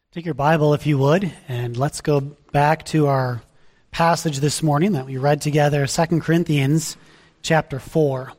Take your Bible, if you would, and let's go back to our passage this morning that we read together, 2 Corinthians chapter 4.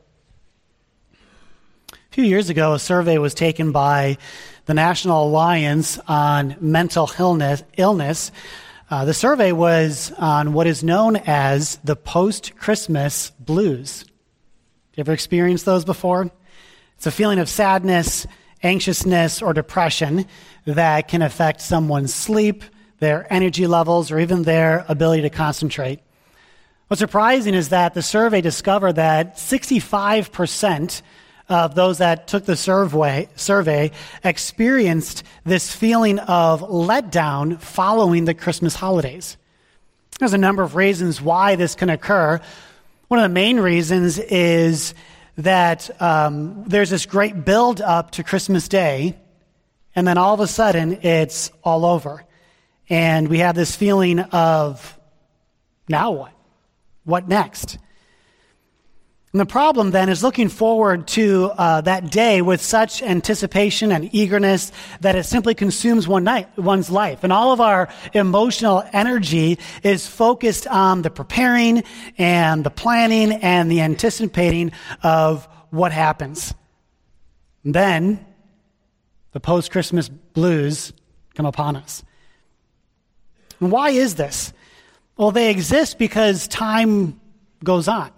A few years ago, a survey was taken by the National Alliance on Mental Illness. The survey was on what is known as the post-Christmas blues. You ever experienced those before? It's a feeling of sadness, anxiousness, or depression that can affect someone's sleep, their energy levels, or even their ability to concentrate. What's surprising is that the survey discovered that 65% of those that took the survey experienced this feeling of letdown following the Christmas holidays. There's a number of reasons why this can occur. One of the main reasons is that there's this great build up to Christmas Day, and then all of a sudden it's all over. And we have this feeling of, now what? What next? And the problem then is looking forward to that day with such anticipation and eagerness that it simply consumes one's life. And all of our emotional energy is focused on the preparing and the planning and the anticipating of what happens. And then the post-Christmas blues come upon us. And why is this? Well, they exist because time goes on.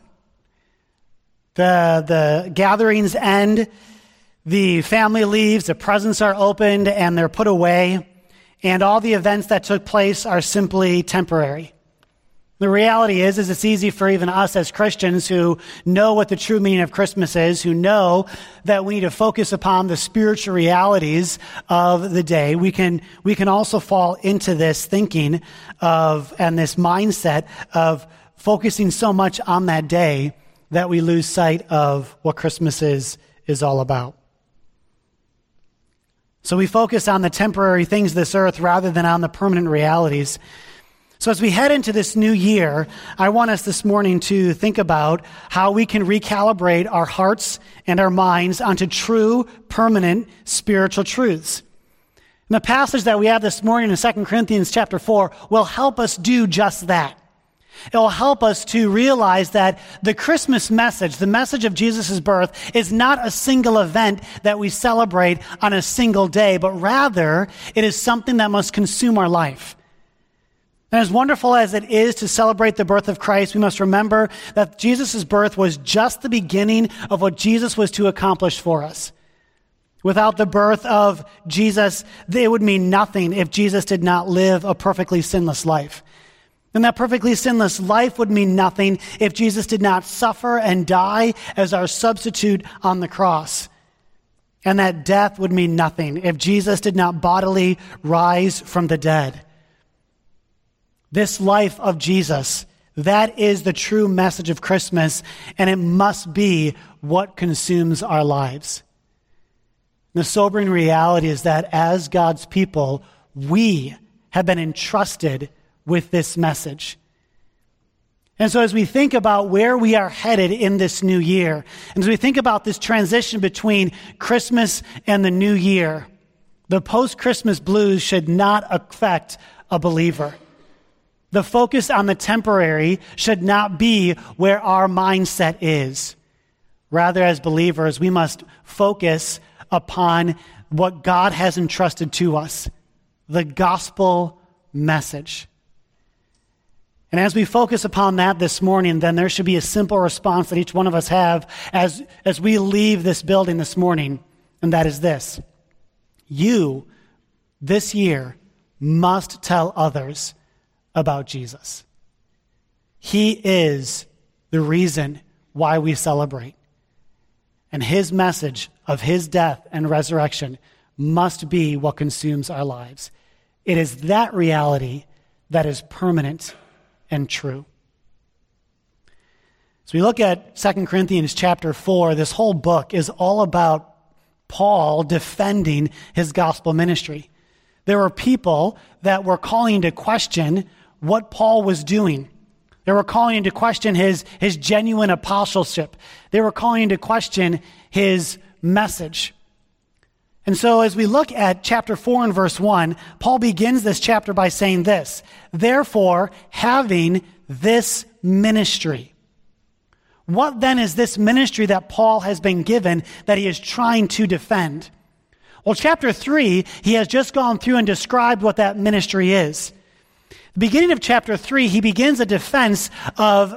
The gatherings end, the family leaves, the presents are opened, and they're put away, and all the events that took place are simply temporary. The reality is it's easy for even us as Christians who know what the true meaning of Christmas is, who know that we need to focus upon the spiritual realities of the day. We can also fall into this thinking of, and this mindset of focusing so much on that day that we lose sight of what Christmas is all about. So we focus on the temporary things of this earth rather than on the permanent realities. So as we head into this new year, I want us this morning to think about how we can recalibrate our hearts and our minds onto true, permanent spiritual truths. And the passage that we have this morning in 2 Corinthians chapter 4 will help us do just that. It will help us to realize that the Christmas message, the message of Jesus' birth, is not a single event that we celebrate on a single day, but rather it is something that must consume our life. And as wonderful as it is to celebrate the birth of Christ, we must remember that Jesus' birth was just the beginning of what Jesus was to accomplish for us. Without the birth of Jesus, it would mean nothing if Jesus did not live a perfectly sinless life. And that perfectly sinless life would mean nothing if Jesus did not suffer and die as our substitute on the cross. And that death would mean nothing if Jesus did not bodily rise from the dead. This life of Jesus, that is the true message of Christmas, and it must be what consumes our lives. The sobering reality is that as God's people, we have been entrusted with this message. And so as we think about where we are headed in this new year, and as we think about this transition between Christmas and the new year, the post-Christmas blues should not affect a believer. The focus on the temporary should not be where our mindset is. Rather, as believers, we must focus upon what God has entrusted to us, the gospel message. And as we focus upon that this morning, then there should be a simple response that each one of us have as we leave this building this morning, and that is this. You, this year, must tell others about Jesus. He is the reason why we celebrate. And his message of his death and resurrection must be what consumes our lives. It is that reality that is permanent and true. So we look at 2 Corinthians chapter 4. This whole book is all about Paul defending his gospel ministry. There were people that were calling into question what Paul was doing. They were calling into question his genuine apostleship. They were calling into question his message. And so as we look at chapter 4 and verse 1, Paul begins this chapter by saying this, therefore, having this ministry. What then is this ministry that Paul has been given that he is trying to defend? Well, chapter 3, he has just gone through and described what that ministry is. The beginning of chapter 3, he begins a defense of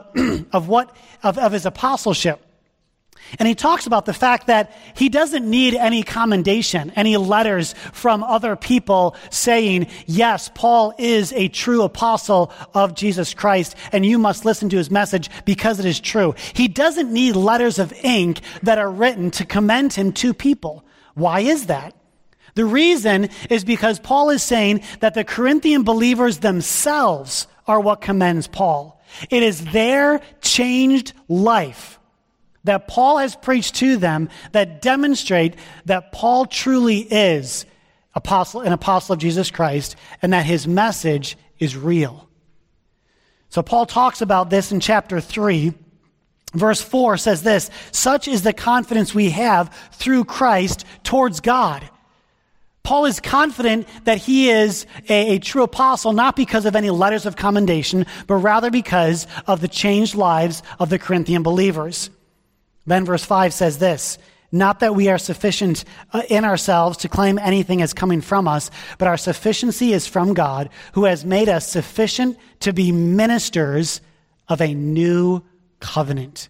his apostleship. And he talks about the fact that he doesn't need any commendation, any letters from other people saying, yes, Paul is a true apostle of Jesus Christ, and you must listen to his message because it is true. He doesn't need letters of ink that are written to commend him to people. Why is that? The reason is because Paul is saying that the Corinthian believers themselves are what commends Paul. It is their changed life that Paul has preached to them that demonstrate that Paul truly is an apostle of Jesus Christ and that his message is real. So Paul talks about this in chapter 3. Verse 4 says this, such is the confidence we have through Christ towards God. Paul is confident that he is a true apostle, not because of any letters of commendation, but rather because of the changed lives of the Corinthian believers. Then verse 5 says this, not that we are sufficient in ourselves to claim anything as coming from us, but our sufficiency is from God, who has made us sufficient to be ministers of a new covenant.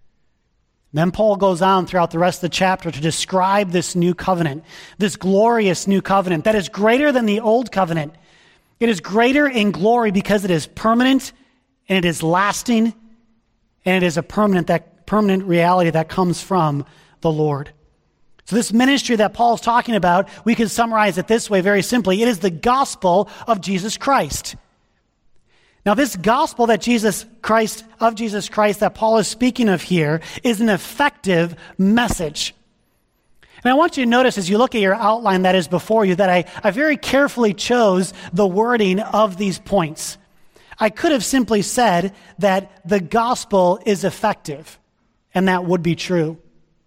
Then Paul goes on throughout the rest of the chapter to describe this new covenant, this glorious new covenant that is greater than the old covenant. It is greater in glory because it is permanent and it is lasting and it is a permanent reality that comes from the Lord. So this ministry that Paul's talking about, we can summarize it this way very simply. It is the gospel of Jesus Christ. Now, this gospel that Jesus Christ that Paul is speaking of here is an effective message. And I want you to notice as you look at your outline that is before you that I very carefully chose the wording of these points. I could have simply said that the gospel is effective, and that would be true.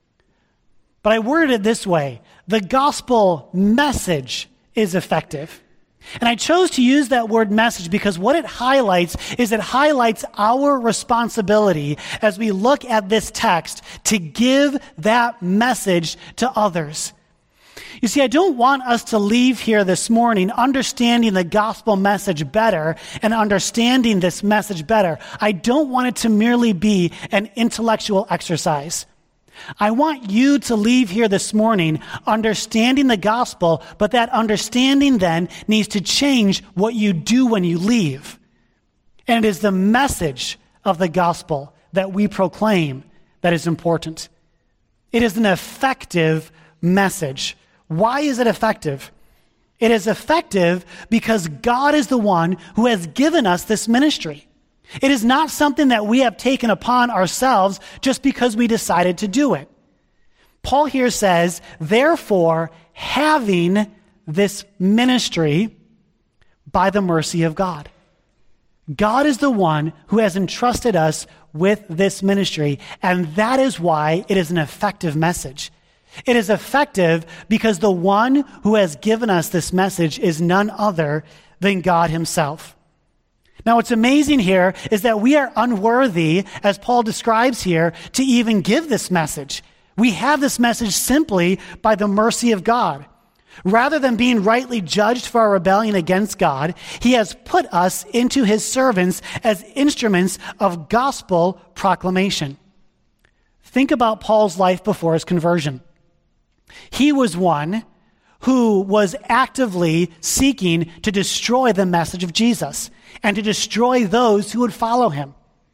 But I worded it this way, the gospel message is effective. And I chose to use that word message because what it highlights is it highlights our responsibility as we look at this text to give that message to others. You see, I don't want us to leave here this morning understanding the gospel message better and understanding this message better. I don't want it to merely be an intellectual exercise. I want you to leave here this morning understanding the gospel, but that understanding then needs to change what you do when you leave. And it is the message of the gospel that we proclaim that is important. It is an effective message. Why is it effective? It is effective because God is the one who has given us this ministry. It is not something that we have taken upon ourselves just because we decided to do it. Paul here says, therefore, having this ministry by the mercy of God. God is the one who has entrusted us with this ministry, and that is why it is an effective message. It is effective because the one who has given us this message is none other than God himself. Now, what's amazing here is that we are unworthy, as Paul describes here, to even give this message. We have this message simply by the mercy of God. Rather than being rightly judged for our rebellion against God, he has put us into his servants as instruments of gospel proclamation. Think about Paul's life before his conversion. He was one who was actively seeking to destroy the message of Jesus and to destroy those who would follow him.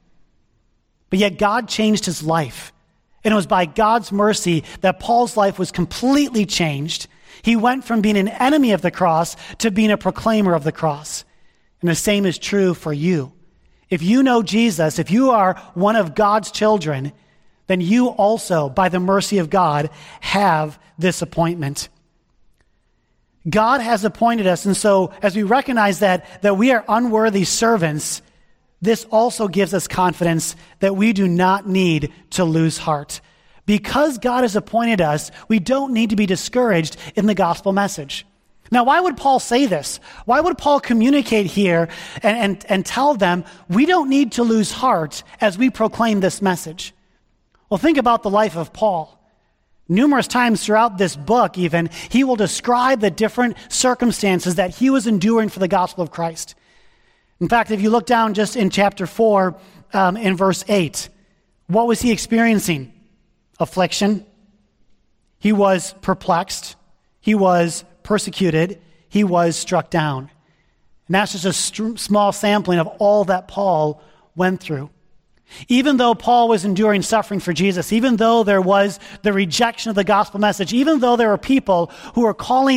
But yet God changed his life. And it was by God's mercy that Paul's life was completely changed. He went from being an enemy of the cross to being a proclaimer of the cross. And the same is true for you. If you know Jesus, if you are one of God's children, then you also, by the mercy of God, have this appointment. God has appointed us, and so as we recognize that we are unworthy servants, this also gives us confidence that we do not need to lose heart. Because God has appointed us, we don't need to be discouraged in the gospel message. Now, why would Paul say this? Why would Paul communicate here and tell them we don't need to lose heart as we proclaim this message? Well, think about the life of Paul. Numerous times throughout this book, even, he will describe the different circumstances that he was enduring for the gospel of Christ. In fact, if you look down just in chapter 4, in verse 8, what was he experiencing? Affliction. He was perplexed. He was persecuted. He was struck down. And that's just a small sampling of all that Paul went through. Even though Paul was enduring suffering for Jesus, even though there was the rejection of the gospel message, even though there were people who were calling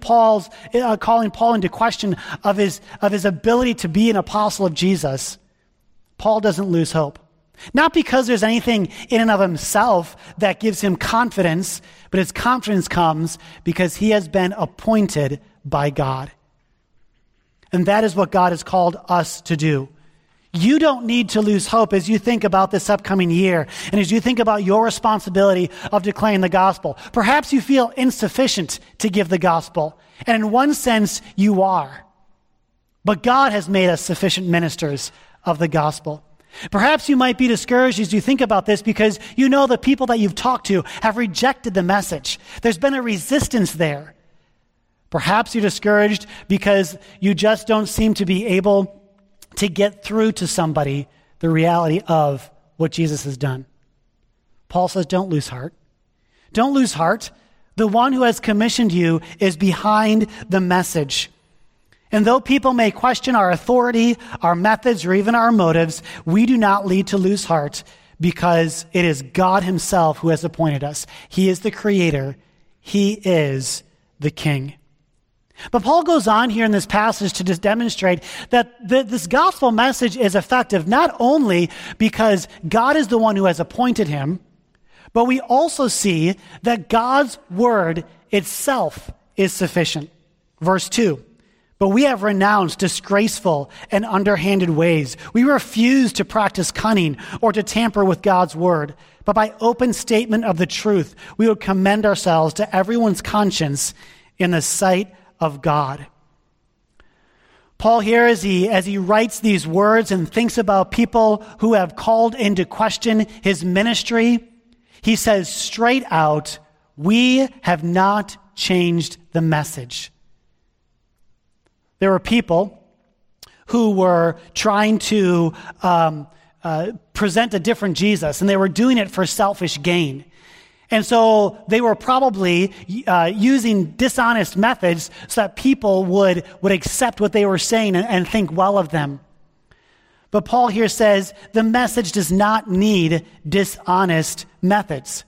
Paul into question of his ability to be an apostle of Jesus, Paul doesn't lose hope. Not because there's anything in and of himself that gives him confidence, but his confidence comes because he has been appointed by God. And that is what God has called us to do. You don't need to lose hope as you think about this upcoming year and as you think about your responsibility of declaring the gospel. Perhaps you feel insufficient to give the gospel, and in one sense, you are. But God has made us sufficient ministers of the gospel. Perhaps you might be discouraged as you think about this because you know the people that you've talked to have rejected the message. There's been a resistance there. Perhaps you're discouraged because you just don't seem to be able to get through to somebody the reality of what Jesus has done. Paul says, don't lose heart. Don't lose heart. The one who has commissioned you is behind the message. And though people may question our authority, our methods, or even our motives, we do not need to lose heart because it is God himself who has appointed us. He is the creator. He is the king. But Paul goes on here in this passage to just demonstrate that this gospel message is effective not only because God is the one who has appointed him, but we also see that God's word itself is sufficient. Verse 2, but we have renounced disgraceful and underhanded ways. We refuse to practice cunning or to tamper with God's word, but by open statement of the truth, we would commend ourselves to everyone's conscience in the sight of God. Paul here, as he writes these words and thinks about people who have called into question his ministry, he says straight out, we have not changed the message. There were people who were trying to present a different Jesus, and they were doing it for selfish gain. And so they were probably using dishonest methods so that people would accept what they were saying and think well of them. But Paul here says the message does not need dishonest methods.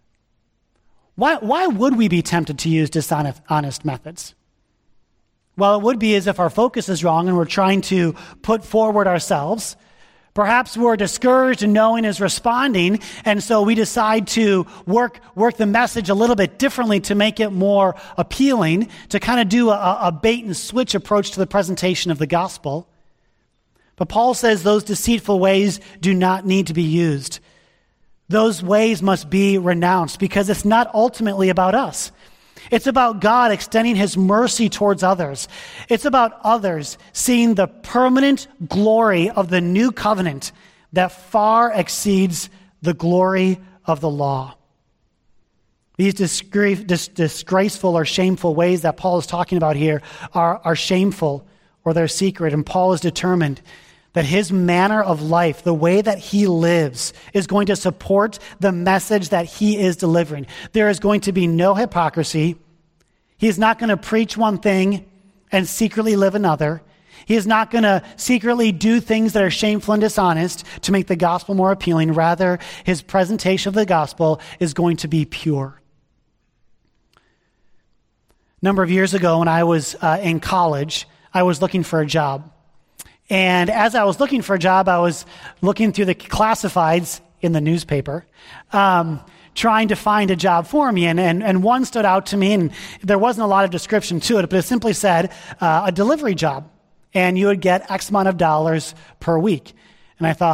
Why would we be tempted to use dishonest methods? Well, it would be as if our focus is wrong and we're trying to put forward ourselves. Perhaps we're discouraged and no one is responding, and so we decide to work the message a little bit differently to make it more appealing, to kind of do a bait and switch approach to the presentation of the gospel. But Paul says those deceitful ways do not need to be used. Those ways must be renounced because it's not ultimately about us. It's about God extending his mercy towards others. It's about others seeing the permanent glory of the new covenant that far exceeds the glory of the law. These disgraceful or shameful ways that Paul is talking about here are shameful or they're secret. And Paul is determined that his manner of life, the way that he lives, is going to support the message that he is delivering. There is going to be no hypocrisy. He is not going to preach one thing and secretly live another. He is not going to secretly do things that are shameful and dishonest to make the gospel more appealing. Rather, his presentation of the gospel is going to be pure. A number of years ago when I was in college, I was looking for a job. And as I was looking for a job, I was looking through the classifieds in the newspaper, trying to find a job for me. And one stood out to me, and there wasn't a lot of description to it, but it simply said a delivery job. And you would get X amount of dollars per week. And I thought,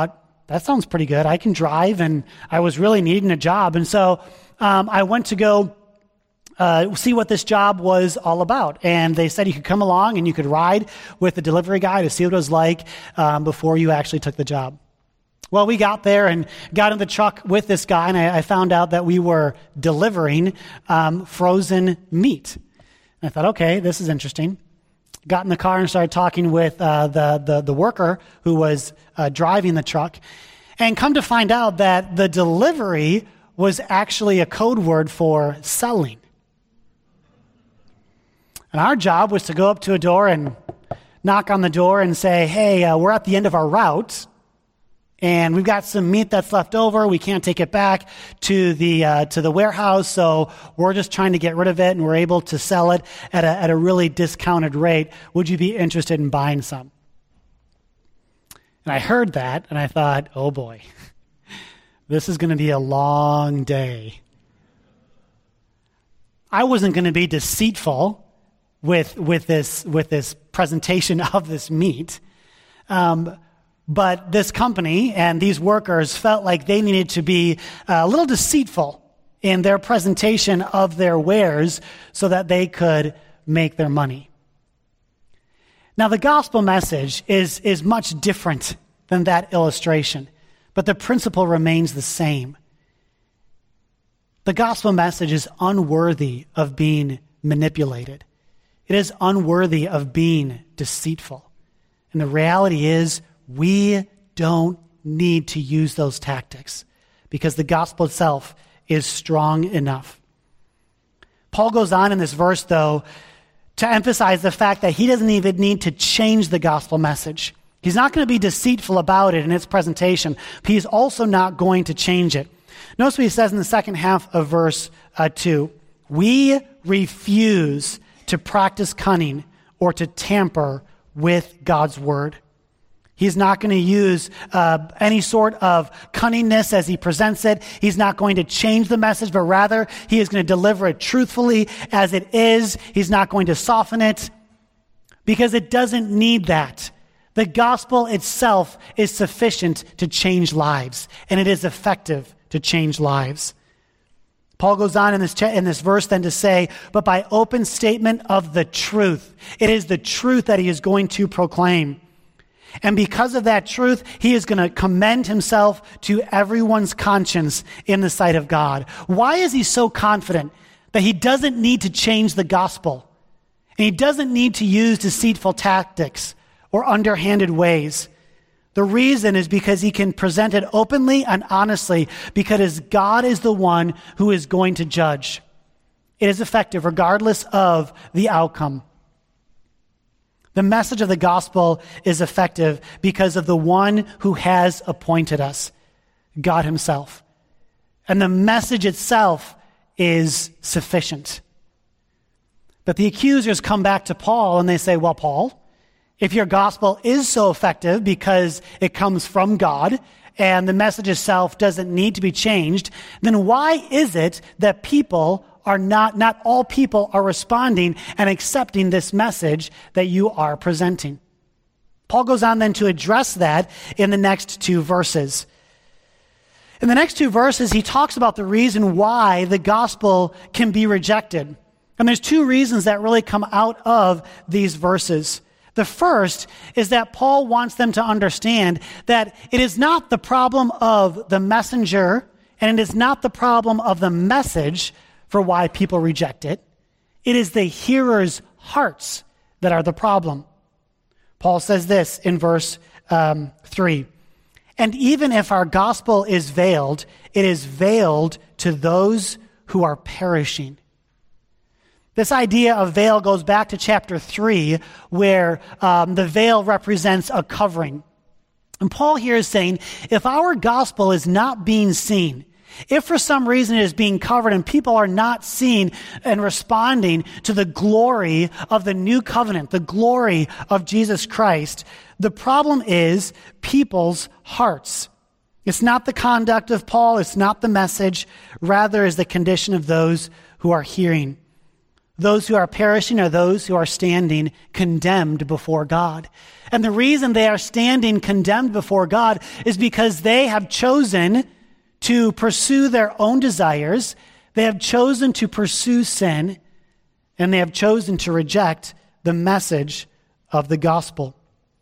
that sounds pretty good. I can drive, and I was really needing a job. And so I went to go see what this job was all about. And they said you could come along and you could ride with the delivery guy to see what it was like before you actually took the job. Well, we got there and got in the truck with this guy, and I found out that we were delivering frozen meat. And I thought, okay, this is interesting. Got in the car and started talking with the worker who was driving the truck, and come to find out that the delivery was actually a code word for selling. And our job was to go up to a door and knock on the door and say, hey, we're at the end of our route, and we've got some meat that's left over. We can't take it back to the warehouse, so we're just trying to get rid of it, and we're able to sell it at a really discounted rate. Would you be interested in buying some? And I heard that, and I thought, oh boy, this is going to be a long day. I wasn't going to be deceitful with this presentation of this meat. But this company and these workers felt like they needed to be a little deceitful in their presentation of their wares so that they could make their money. Now, the gospel message is much different than that illustration, but the principle remains the same. The gospel message is unworthy of being manipulated. It is unworthy of being deceitful. And the reality is, we don't need to use those tactics because the gospel itself is strong enough. Paul goes on in this verse, though, to emphasize the fact that he doesn't even need to change the gospel message. He's not going to be deceitful about it in its presentation, but he's also not going to change it. Notice what he says in the second half of verse 2. We refuse to practice cunning or to tamper with God's word. He's not going to use any sort of cunningness as he presents it. He's not going to change the message, but rather he is going to deliver it truthfully as it is. He's not going to soften it because it doesn't need that. The gospel itself is sufficient to change lives, and it is effective to change lives. Paul goes on in this verse then to say, but by open statement of the truth. It is the truth that he is going to proclaim. And because of that truth, he is going to commend himself to everyone's conscience in the sight of God. Why is he so confident that he doesn't need to change the gospel? And he doesn't need to use deceitful tactics or underhanded ways. The reason is because he can present it openly and honestly, because God is the one who is going to judge. It is effective regardless of the outcome. The message of the gospel is effective because of the one who has appointed us, God himself. And the message itself is sufficient. But the accusers come back to Paul and they say, well, Paul, if your gospel is so effective because it comes from God and the message itself doesn't need to be changed, then why is it that people are not all people are responding and accepting this message that you are presenting? Paul goes on then to address that in the next two verses. In the next two verses, he talks about the reason why the gospel can be rejected. And there's two reasons that really come out of these verses. The first is that Paul wants them to understand that it is not the problem of the messenger and it is not the problem of the message for why people reject it. It is the hearers' hearts that are the problem. Paul says this in verse 3. And even if our gospel is veiled, it is veiled to those who are perishing. This idea of veil goes back to chapter 3, where the veil represents a covering. And Paul here is saying, if our gospel is not being seen, if for some reason it is being covered and people are not seeing and responding to the glory of the new covenant, the glory of Jesus Christ, the problem is people's hearts. It's not the conduct of Paul, it's not the message, rather is the condition of those who are hearing. those who are perishing are those who are standing condemned before God. And the reason they are standing condemned before God is because they have chosen to pursue their own desires, they have chosen to pursue sin, and they have chosen to reject the message of the gospel.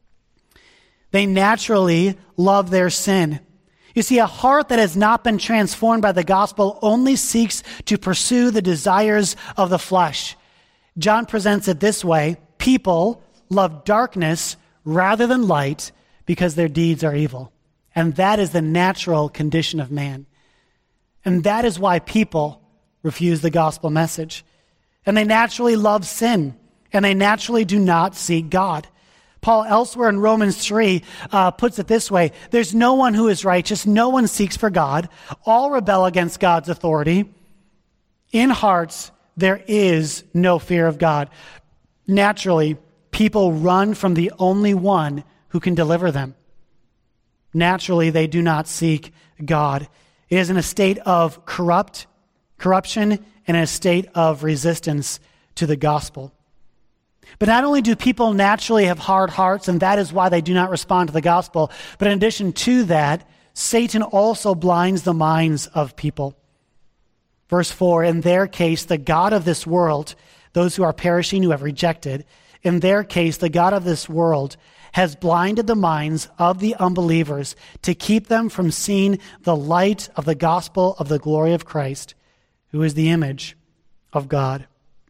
They naturally love their sin. You see, a heart that has not been transformed by the gospel only seeks to pursue the desires of the flesh. John presents it this way: people love darkness rather than light because their deeds are evil. And that is the natural condition of man. And that is why people refuse the gospel message. And they naturally love sin, and they naturally do not seek God. Paul elsewhere in Romans 3 puts it this way: there's no one who is righteous, no one seeks for God, all rebel against God's authority. In hearts there is no fear of God. Naturally, people run from the only one who can deliver them. Naturally, they do not seek God. It is in a state of corruption and in a state of resistance to the gospel. But not only do people naturally have hard hearts, and that is why they do not respond to the gospel, but in addition to that, Satan also blinds the minds of people. Verse 4, in their case, the God of this world, those who are perishing, who have rejected, in their case, the God of this world has blinded the minds of the unbelievers to keep them from seeing the light of the gospel of the glory of Christ, who is the image of God.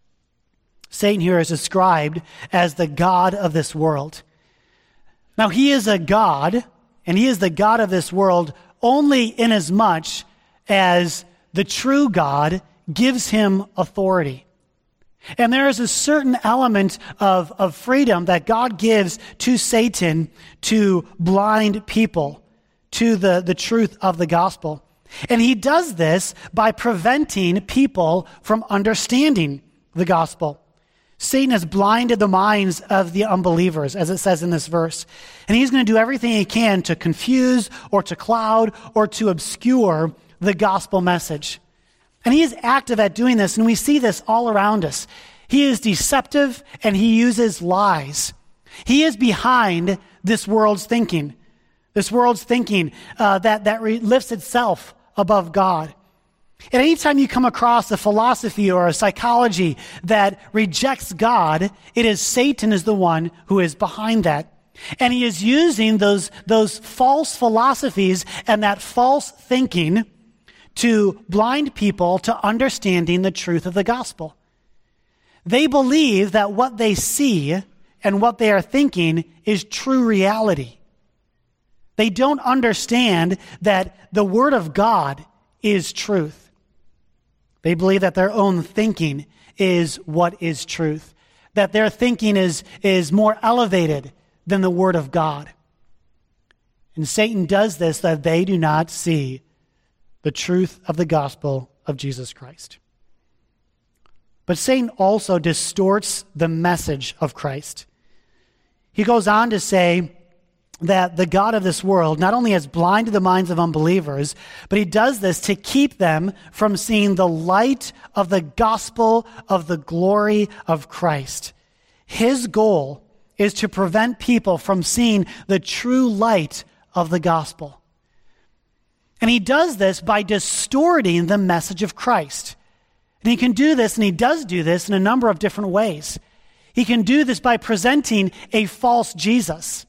Satan here is described as the God of this world. Now, he is a God, and he is the God of this world only inasmuch as the true God gives him authority. And there is a certain element of freedom that God gives to Satan to blind people to the truth of the gospel. And he does this by preventing people from understanding the gospel. Satan has blinded the minds of the unbelievers, as it says in this verse. And he's going to do everything he can to confuse or to cloud or to obscure the gospel message. And he is active at doing this, and we see this all around us. He is deceptive, and he uses lies. He is behind this world's thinking that lifts itself above God. And anytime you come across a philosophy or a psychology that rejects God, it is Satan is the one who is behind that. And he is using those false philosophies and that false thinking to blind people to understanding the truth of the gospel. They believe that what they see and what they are thinking is true reality. They don't understand that the Word of God is truth. They believe that their own thinking is what is truth, that their thinking is more elevated than the Word of God. And Satan does this that they do not see the truth of the gospel of Jesus Christ. But Satan also distorts the message of Christ. He goes on to say that the God of this world not only has blinded the minds of unbelievers, but he does this to keep them from seeing the light of the gospel of the glory of Christ. His goal is to prevent people from seeing the true light of the gospel. And he does this by distorting the message of Christ. And he can do this, and he does do this in a number of different ways. He can do this by presenting a false Jesus,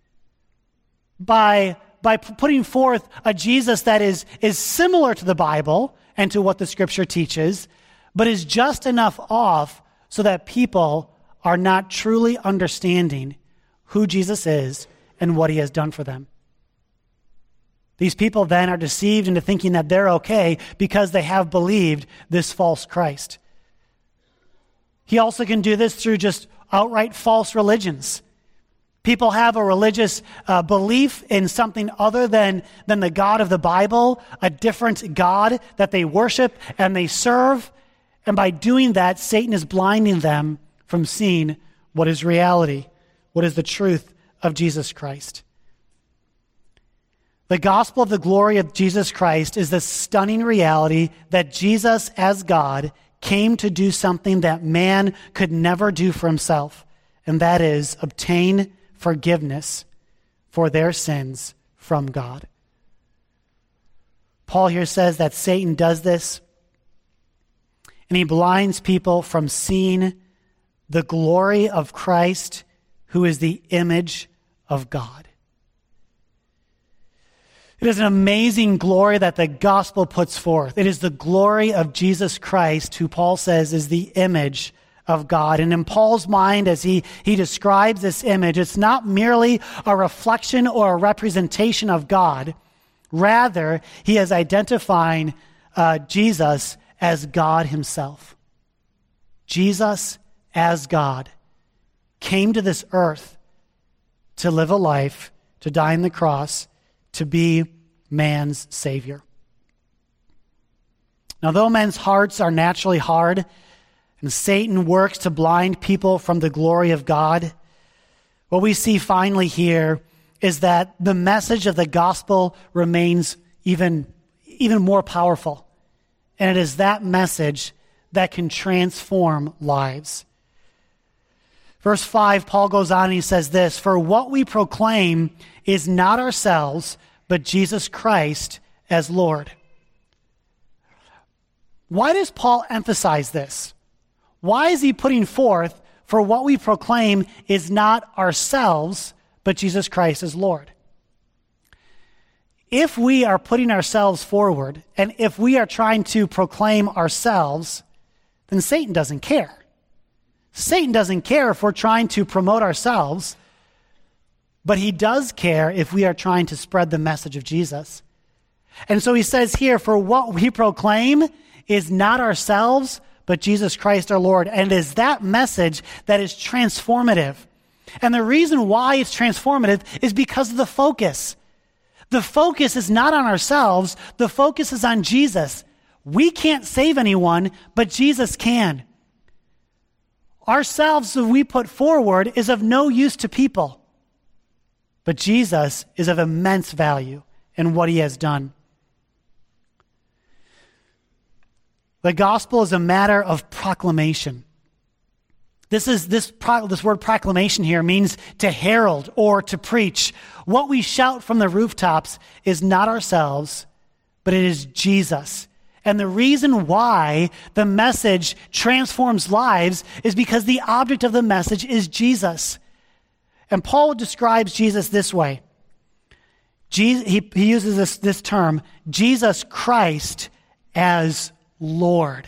by putting forth a Jesus that is similar to the Bible and to what the Scripture teaches, but is just enough off so that people are not truly understanding who Jesus is and what he has done for them. These people then are deceived into thinking that they're okay because they have believed this false Christ. He also can do this through just outright false religions. People have a religious belief in something other than the God of the Bible, a different God that they worship and they serve. And by doing that, Satan is blinding them from seeing what is reality, what is the truth of Jesus Christ. The gospel of the glory of Jesus Christ is the stunning reality that Jesus as God came to do something that man could never do for himself, and that is obtain forgiveness for their sins from God. Paul here says that Satan does this, and he blinds people from seeing the glory of Christ, who is the image of God. It is an amazing glory that the gospel puts forth. It is the glory of Jesus Christ, who Paul says is the image of God. And in Paul's mind, as he describes this image, it's not merely a reflection or a representation of God. Rather, he is identifying Jesus as God himself. Jesus as God came to this earth to live a life, to die on the cross, to be man's Savior. Now, though men's hearts are naturally hard, and Satan works to blind people from the glory of God, what we see finally here is that the message of the gospel remains even more powerful. And it is that message that can transform lives. Verse 5, Paul goes on and he says this, "For what we proclaim is not ourselves, but Jesus Christ as Lord." Why does Paul emphasize this? Why is he putting forth, for what we proclaim is not ourselves, but Jesus Christ as Lord? If we are putting ourselves forward, and if we are trying to proclaim ourselves, then Satan doesn't care. Satan doesn't care if we're trying to promote ourselves, but he does care if we are trying to spread the message of Jesus. And so he says here, for what we proclaim is not ourselves, but Jesus Christ our Lord. And it is that message that is transformative. And the reason why it's transformative is because of the focus. The focus is not on ourselves. The focus is on Jesus. We can't save anyone, but Jesus can. Ourselves that we put forward is of no use to people. But Jesus is of immense value in what he has done. The gospel is a matter of proclamation. This word proclamation here means to herald or to preach. What we shout from the rooftops is not ourselves, but it is Jesus. And the reason why the message transforms lives is because the object of the message is Jesus. And Paul describes Jesus this way. He uses this term, Jesus Christ as Lord.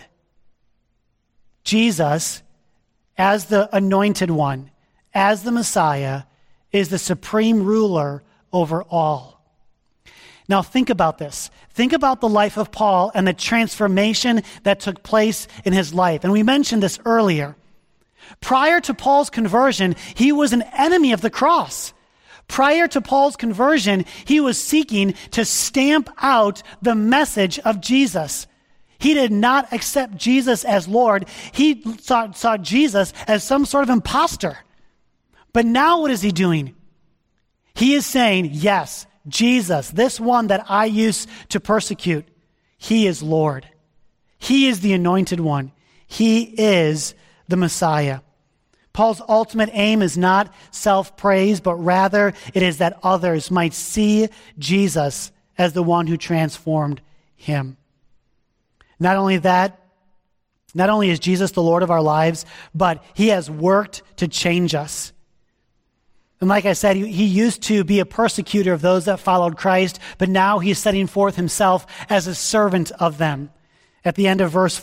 Jesus, as the anointed one, as the Messiah, is the supreme ruler over all. Now think about this. Think about the life of Paul and the transformation that took place in his life. And we mentioned this earlier. Prior to Paul's conversion, he was an enemy of the cross. Prior to Paul's conversion, he was seeking to stamp out the message of Jesus. He did not accept Jesus as Lord. He saw Jesus as some sort of imposter. But now what is he doing? He is saying, yes, Jesus, this one that I used to persecute, he is Lord. He is the anointed one. He is the Messiah. Paul's ultimate aim is not self-praise, but rather it is that others might see Jesus as the one who transformed him. Not only is Jesus the Lord of our lives, but he has worked to change us. And like I said, he used to be a persecutor of those that followed Christ, but now he is setting forth himself as a servant of them. At the end of verse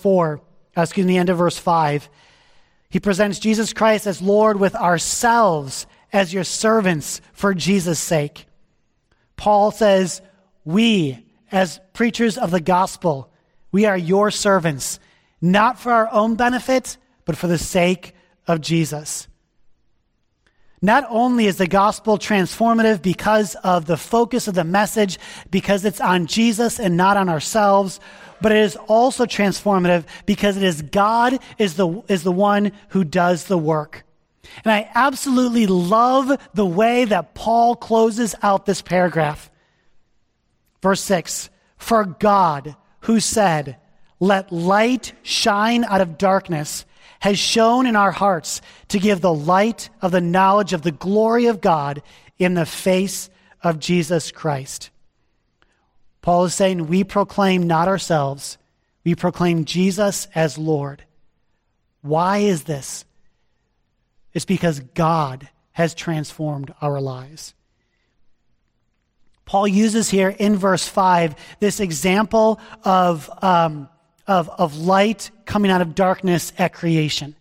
5, he presents Jesus Christ as Lord with ourselves as your servants for Jesus' sake. Paul says, we, as preachers of the gospel, we are your servants, not for our own benefit, but for the sake of Jesus. Not only is the gospel transformative because of the focus of the message, because it's on Jesus and not on ourselves, but it is also transformative because it is God is the one who does the work. And I absolutely love the way that Paul closes out this paragraph. Verse 6, for God, who said, let light shine out of darkness, has shone in our hearts to give the light of the knowledge of the glory of God in the face of Jesus Christ. Paul is saying we proclaim not ourselves, we proclaim Jesus as Lord. Why is this? It's because God has transformed our lives. Paul uses here in verse 5 this example of light coming out of darkness at creation.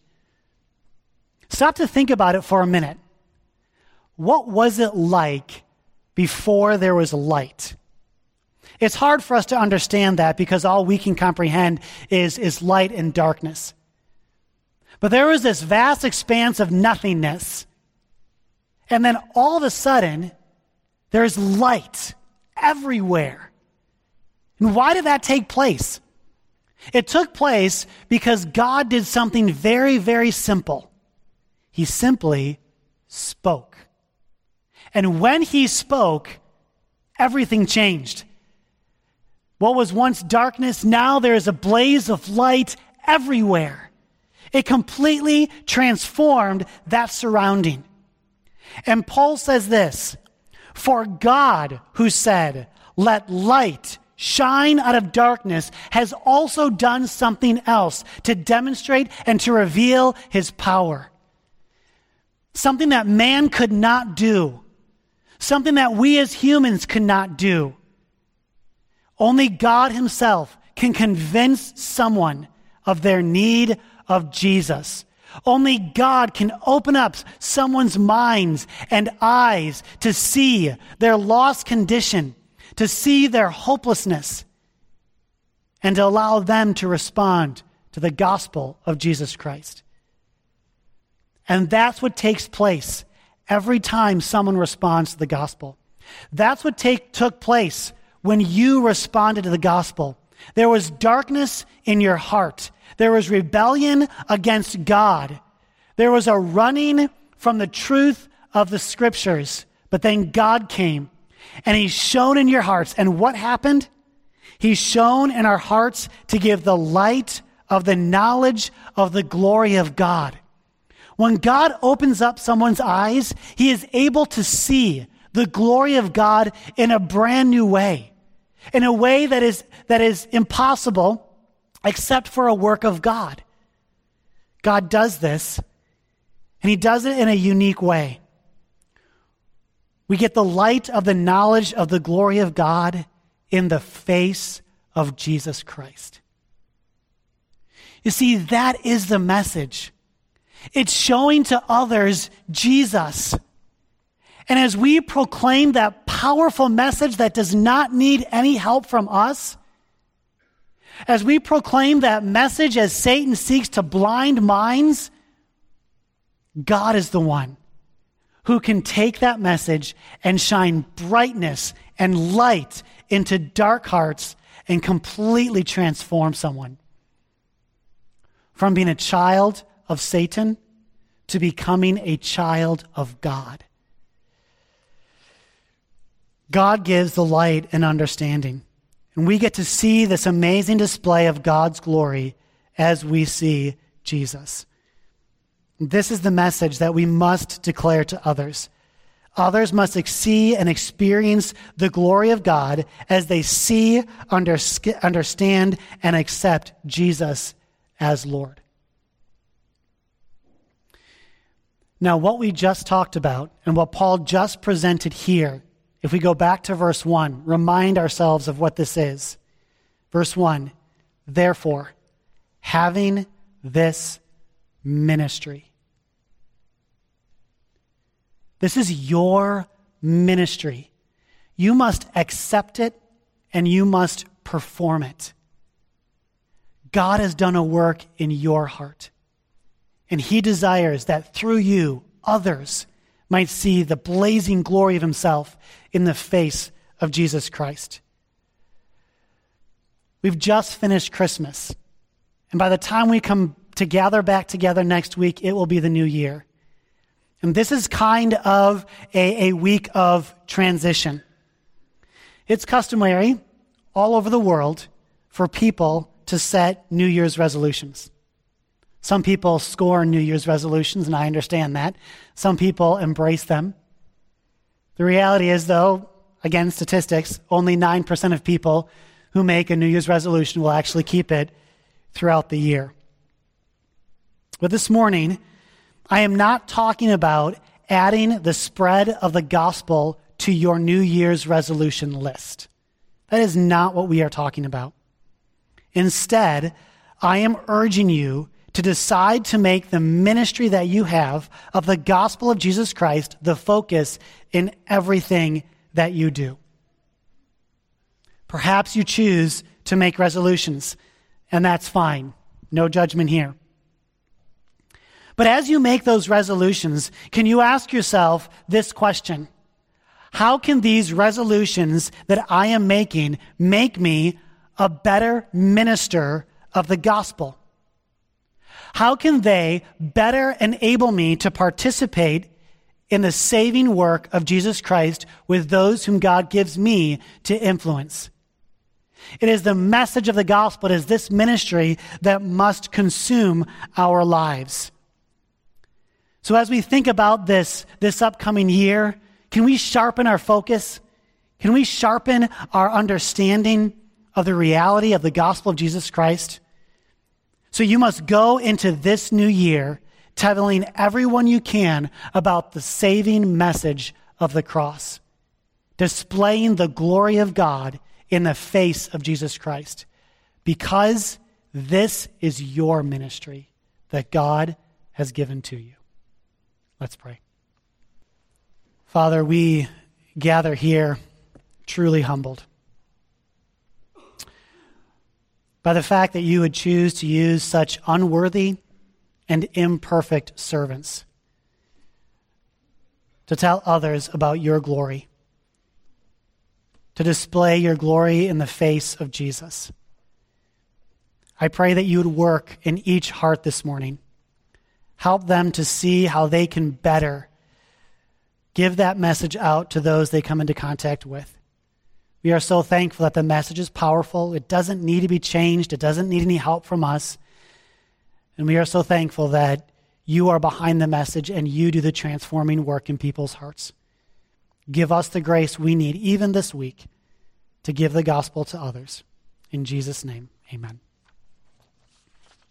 Stop to think about it for a minute. What was it like before there was light? It's hard for us to understand that because all we can comprehend is light and darkness. But there was this vast expanse of nothingness, and then all of a sudden, there's light everywhere. And why did that take place? It took place because God did something very, very simple. He simply spoke. And when he spoke, everything changed. What was once darkness, now there is a blaze of light everywhere. It completely transformed that surrounding. And Paul says this, for God, who said, let light shine out of darkness, has also done something else to demonstrate and to reveal his power. Something that man could not do. Something that we as humans could not do. Only God himself can convince someone of their need of Jesus. Only God can open up someone's minds and eyes to see their lost condition, to see their hopelessness, and to allow them to respond to the gospel of Jesus Christ. And that's what takes place every time someone responds to the gospel. That's what took place when you responded to the gospel. There was darkness in your heart. There was rebellion against God. There was a running from the truth of the scriptures. But then God came and he shone in your hearts. And what happened? He shone in our hearts to give the light of the knowledge of the glory of God. When God opens up someone's eyes, he is able to see the glory of God in a brand new way, in a way that is impossible except for a work of God. God does this, and he does it in a unique way. We get the light of the knowledge of the glory of God in the face of Jesus Christ. You see, that is the message. It's showing to others Jesus. And as we proclaim that powerful message that does not need any help from us, as we proclaim that message as Satan seeks to blind minds, God is the one who can take that message and shine brightness and light into dark hearts and completely transform someone. From being a child of Satan to becoming a child of God. God gives the light and understanding. And we get to see this amazing display of God's glory as we see Jesus. This is the message that we must declare to others. Others must see and experience the glory of God as they see, understand, and accept Jesus as Lord. Now, what we just talked about and what Paul just presented here, if we go back to verse 1, remind ourselves of what this is. Verse 1, therefore, having this ministry. This is your ministry. You must accept it and you must perform it. God has done a work in your heart. And he desires that through you, others might see the blazing glory of himself in the face of Jesus Christ. We've just finished Christmas. And by the time we come back together next week, it will be the new year. And this is kind of a week of transition. It's customary all over the world for people to set New Year's resolutions. Some people scorn New Year's resolutions, and I understand that. Some people embrace them. The reality is, though, again, statistics, only 9% of people who make a New Year's resolution will actually keep it throughout the year. But this morning, I am not talking about adding the spread of the gospel to your New Year's resolution list. That is not what we are talking about. Instead, I am urging you to decide to make the ministry that you have of the gospel of Jesus Christ the focus in everything that you do. Perhaps you choose to make resolutions, and that's fine. No judgment here. But as you make those resolutions, can you ask yourself this question? How can these resolutions that I am making make me a better minister of the gospel? How can they better enable me to participate in the saving work of Jesus Christ with those whom God gives me to influence? It is the message of the gospel, it is this ministry that must consume our lives. So as we think about this upcoming year, can we sharpen our focus? Can we sharpen our understanding of the reality of the gospel of Jesus Christ? So you must go into this new year telling everyone you can about the saving message of the cross, displaying the glory of God in the face of Jesus Christ, because this is your ministry that God has given to you. Let's pray. Father, we gather here truly humbled by the fact that you would choose to use such unworthy and imperfect servants to tell others about your glory, to display your glory in the face of Jesus. I pray that you would work in each heart this morning. Help them to see how they can better give that message out to those they come into contact with. We are so thankful that the message is powerful. It doesn't need to be changed. It doesn't need any help from us. And we are so thankful that you are behind the message and you do the transforming work in people's hearts. Give us the grace we need, even this week, to give the gospel to others. In Jesus' name, amen.